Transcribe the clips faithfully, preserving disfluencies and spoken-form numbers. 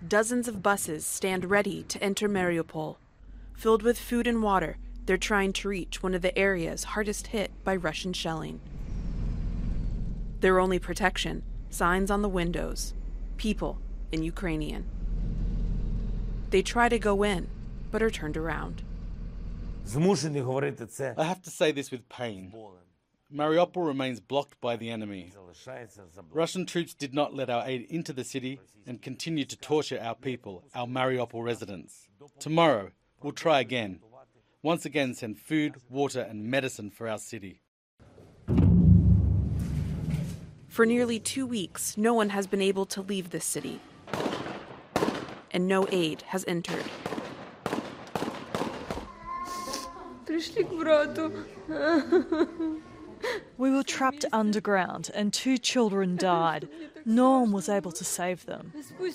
dozens of buses stand ready to enter Mariupol. Filled with food and water, they're trying to reach one of the areas hardest hit by Russian shelling. Their only protection, signs on the windows, people in Ukrainian. They try to go in, but are turned around. I have to say this with pain. Mariupol remains blocked by the enemy. Russian troops did not let our aid into the city and continue to torture our people, our Mariupol residents. Tomorrow, we'll try again. Once again send food, water and medicine for our city. For nearly two weeks, no one has been able to leave this city. And no aid has entered. We were trapped underground and two children died. No one was able to save them.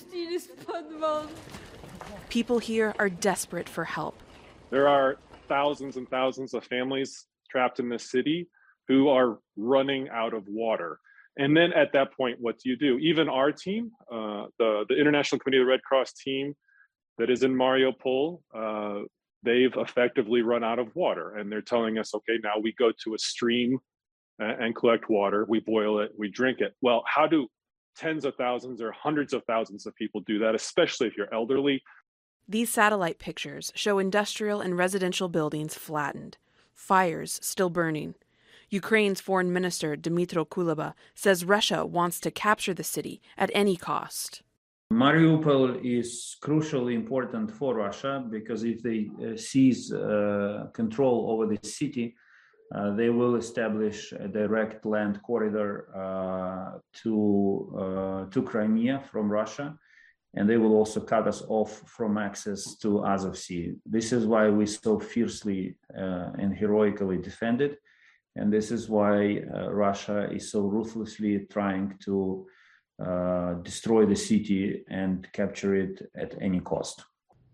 People here are desperate for help. There are thousands and thousands of families trapped in this city who are running out of water. And then at that point, what do you do? Even our team, uh, the, the International Committee of the Red Cross team that is in Mariupol, uh, they've effectively run out of water. And they're telling us, okay, now we go to a stream and collect water, we boil it, we drink it. Well, how do tens of thousands or hundreds of thousands of people do that, especially if you're elderly? These satellite pictures show industrial and residential buildings flattened, fires still burning. Ukraine's foreign minister, Dmytro Kuleba, says Russia wants to capture the city at any cost. Mariupol is crucially important for Russia because if they uh, seize uh, control over the city, uh, they will establish a direct land corridor uh, to, uh, to Crimea from Russia, and they will also cut us off from access to Azov Sea. This is why we so fiercely uh, and heroically defended, and this is why uh, Russia is so ruthlessly trying to uh, destroy the city and capture it at any cost.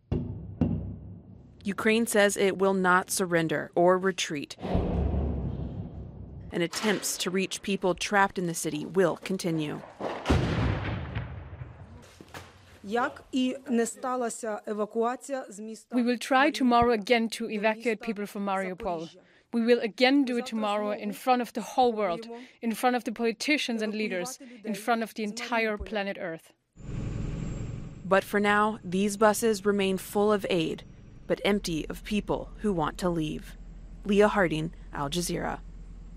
Ukraine says it will not surrender or retreat, and attempts to reach people trapped in the city will continue. We will try tomorrow again to evacuate people from Mariupol. We will again do it tomorrow in front of the whole world, in front of the politicians and leaders, in front of the entire planet Earth. But for now, these buses remain full of aid, but empty of people who want to leave. Leah Harding, Al Jazeera.